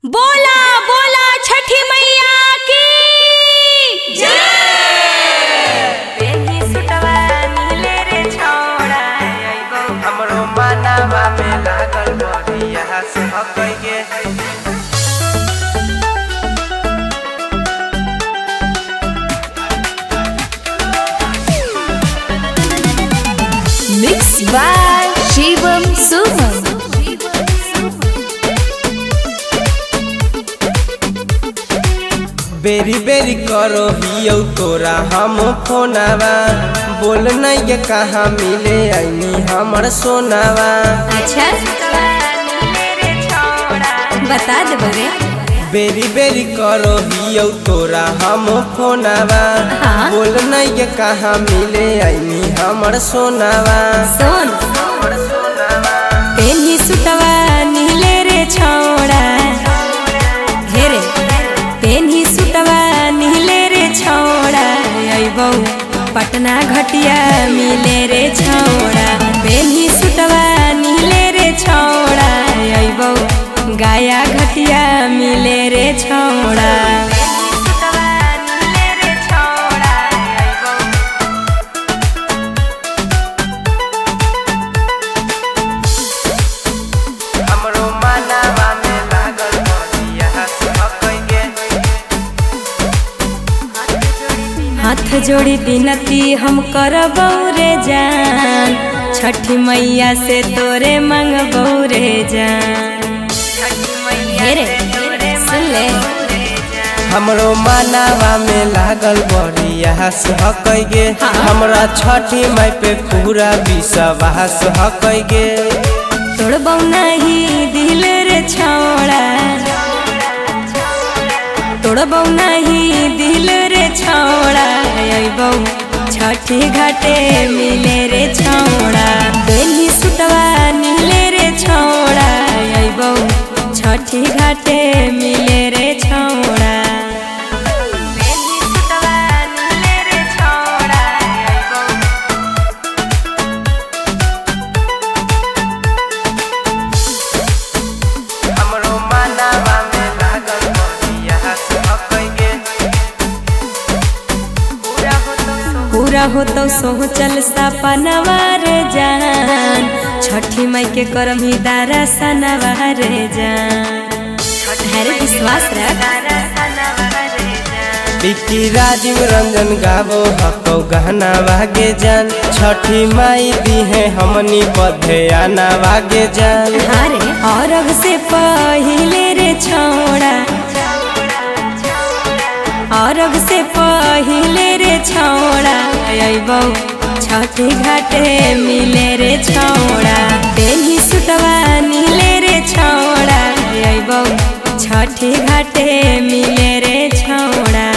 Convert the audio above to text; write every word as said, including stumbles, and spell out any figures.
बोला बोला छठी मैया की जय। हमरो मानवा में लागल बढ़िया से हकैगे मिक्स बाय शिवम सुमन। बेरी बेरी करो हियो तोरा हम फोनावा बोल नहीं कहाँ मिले आईनी हमर सोनावा। अच्छा बता दे बरे। बेरी बेरी करो हियो तोरा हम फोनावा हाँ? बोल नहीं कहाँ मिले आईनी हमर सोनावा। सोन पेनी सुतवा नीले रे छौड़ा घेरे पेनी सुतवा नीले रे छौड़ा अइबौ पटना घटिया मिले रे छौड़ा। पेनी सुतवा नीले रे छौड़ा अइबौ गाया घटिया मिले रे छौड़ा। हमरो मानवा में लागल बढ़िया से हकैगे हाथ जोड़ी बिनती हम करबौ रे जान छठी मैया से तोरे मंगबौ रे जान। हे रे सुन ले हमरो मानवा में लागल बढ़िया से हकैगे हाँ। हमरा छठी माई पे पूरा विश्वास हकैगे तोड़बौ नहीं दिल रे छौड़ा तोड़बौ नहीं दिल रे छौड़ा अइबौ छठी घाटे मिले रे छौड़ा। बेनी सुतवा नीले रे छौड़ा अइबौ छठी घाटे मिले रे छौड़ा। हमरो मानवा में लागल बढ़िया से हकैगे पूरा होतो सोह चल सपनवा रे जान छठी माई के करमी दारा सनवा रे जान। हरे विश्वास रख बिक्की राजीव रंजन गावो हको गहना वागे जान छठी माई दी है हमनी बधे आना वागे जान। हारे औरग से पहिले रे छौड़ा औरग से पहिले रे छौड़ा अइबौ छठी घाटे मिले रे छौड़ा। बेनी सुतवा नीले रे छौड़ा अइबौ छठी घाटे मिले रे छौड़ा।